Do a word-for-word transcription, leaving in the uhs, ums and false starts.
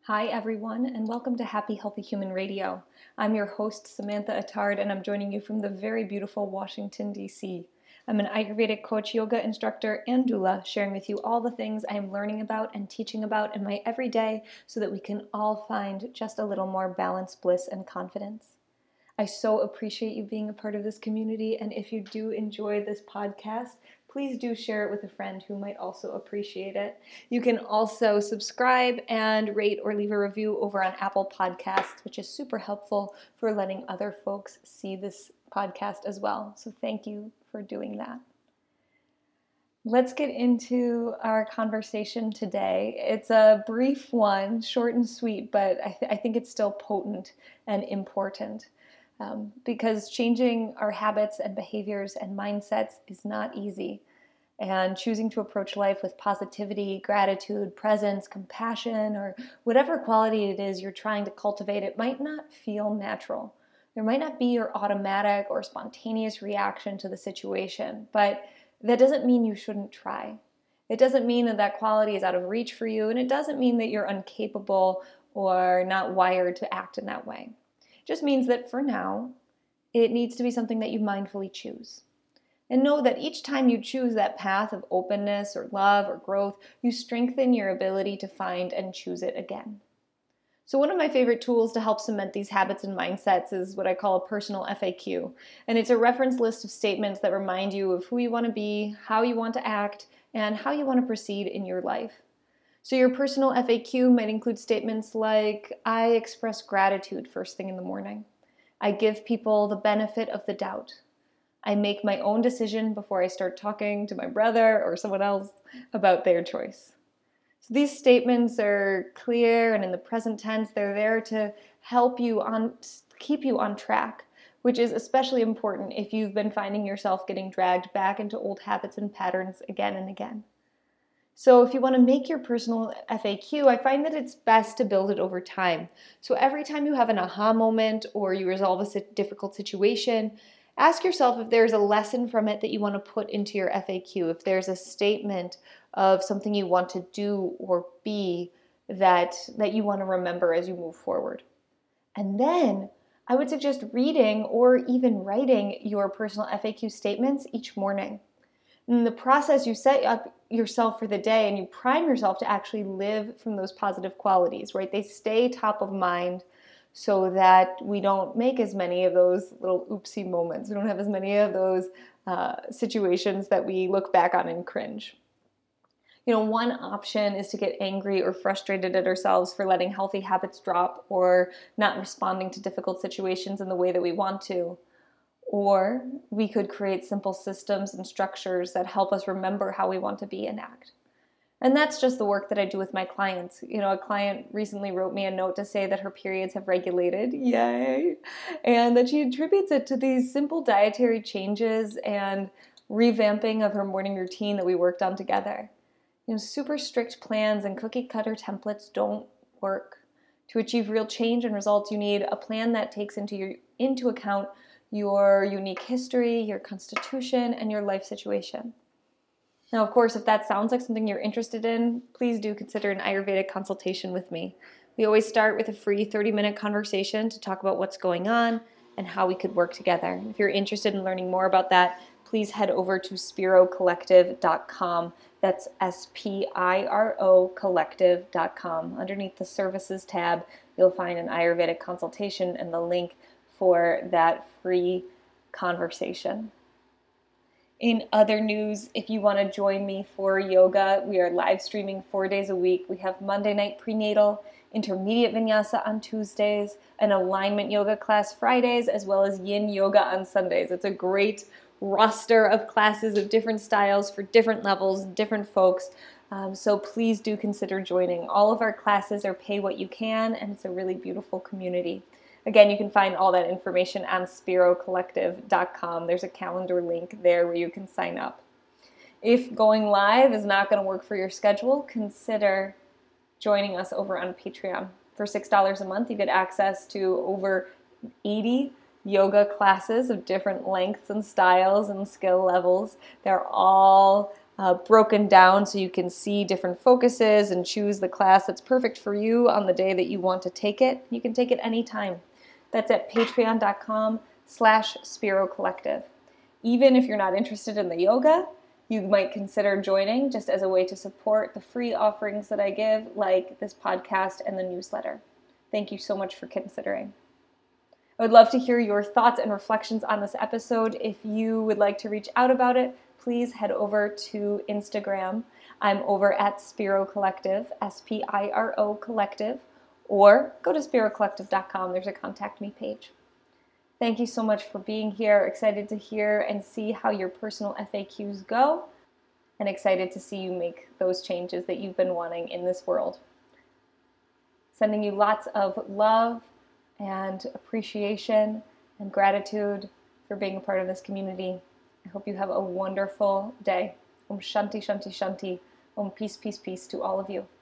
Hi everyone, and welcome to Happy Healthy Human Radio. I'm your host Samantha Attard, and I'm joining you from the very beautiful Washington, D C I'm an Ayurvedic coach, yoga instructor, and doula, sharing with you all the things I am learning about and teaching about in my everyday so that we can all find just a little more balance, bliss, and confidence. I so appreciate you being a part of this community, and if you do enjoy this podcast, please do share it with a friend who might also appreciate it. You can also subscribe and rate or leave a review over on Apple Podcasts, which is super helpful for letting other folks see this podcast as well. So thank you for doing that. Let's get into our conversation today. It's a brief one, short and sweet, but I, th- I think it's still potent and important. Um, because changing our habits and behaviors and mindsets is not easy. And choosing to approach life with positivity, gratitude, presence, compassion, or whatever quality it is you're trying to cultivate, it might not feel natural. There might not be your automatic or spontaneous reaction to the situation, but that doesn't mean you shouldn't try. It doesn't mean that that quality is out of reach for you, and it doesn't mean that you're incapable or not wired to act in that way. Just means that for now, it needs to be something that you mindfully choose. And know that each time you choose that path of openness or love or growth, you strengthen your ability to find and choose it again. So one of my favorite tools to help cement these habits and mindsets is what I call a personal F A Q. And it's a reference list of statements that remind you of who you want to be, how you want to act, and how you want to proceed in your life. So your personal F A Q might include statements like, I express gratitude first thing in the morning. I give people the benefit of the doubt. I make my own decision before I start talking to my brother or someone else about their choice. So these statements are clear and in the present tense. They're there to help you on, keep you on track, which is especially important if you've been finding yourself getting dragged back into old habits and patterns again and again. So if you want to make your personal F A Q, I find that it's best to build it over time. So every time you have an aha moment or you resolve a difficult situation, ask yourself if there's a lesson from it that you want to put into your F A Q, if there's a statement of something you want to do or be that, that you want to remember as you move forward. And then I would suggest reading or even writing your personal F A Q statements each morning. In the process, you set up yourself for the day and you prime yourself to actually live from those positive qualities, right? They stay top of mind so that we don't make as many of those little oopsie moments. We don't have as many of those uh, situations that we look back on and cringe. You know, one option is to get angry or frustrated at ourselves for letting healthy habits drop or not responding to difficult situations in the way that we want to. Or we could create simple systems and structures that help us remember how we want to be and act. And that's just the work that I do with my clients. You know, a client recently wrote me a note to say that her periods have regulated, yay, and that she attributes it to these simple dietary changes and revamping of her morning routine that we worked on together. You know, super strict plans and cookie cutter templates don't work. To achieve real change and results, you need a plan that takes into your, into account your unique history, your constitution, and your life situation. Now, of course, if that sounds like something you're interested in, please do consider an Ayurvedic consultation with me. We always start with a free thirty-minute conversation to talk about what's going on and how we could work together. If you're interested in learning more about that, please head over to spiro collective dot com. That's S P I R O collective dot com. Underneath the services tab, you'll find an Ayurvedic consultation and the link for that free conversation. In other news, if you want to join me for yoga, we are live streaming four days a week. We have Monday night prenatal, intermediate vinyasa on Tuesdays, an alignment yoga class Fridays, as well as yin yoga on Sundays. It's a great roster of classes of different styles for different levels, different folks. Um, so please do consider joining. All of our classes are pay what you can, and it's a really beautiful community. Again, you can find all that information on spiro collective dot com. There's a calendar link there where you can sign up. If going live is not going to work for your schedule, consider joining us over on Patreon. For six dollars a month, you get access to over eighty yoga classes of different lengths and styles and skill levels. They're all uh, broken down so you can see different focuses and choose the class that's perfect for you on the day that you want to take it. You can take it anytime. That's at patreon.com slash Spiro Collective. Even if you're not interested in the yoga, you might consider joining just as a way to support the free offerings that I give, like this podcast and the newsletter. Thank you so much for considering. I would love to hear your thoughts and reflections on this episode. If you would like to reach out about it, please head over to Instagram. I'm over at Spiro Collective, S P I R O Collective, or go to spiro collective dot com. There's a contact me page. Thank you so much for being here. Excited to hear and see how your personal F A Qs go, and excited to see you make those changes that you've been wanting in this world. Sending you lots of love and appreciation and gratitude for being a part of this community. I hope you have a wonderful day. Om Shanti, Shanti, Shanti. Om peace, peace, peace to all of you.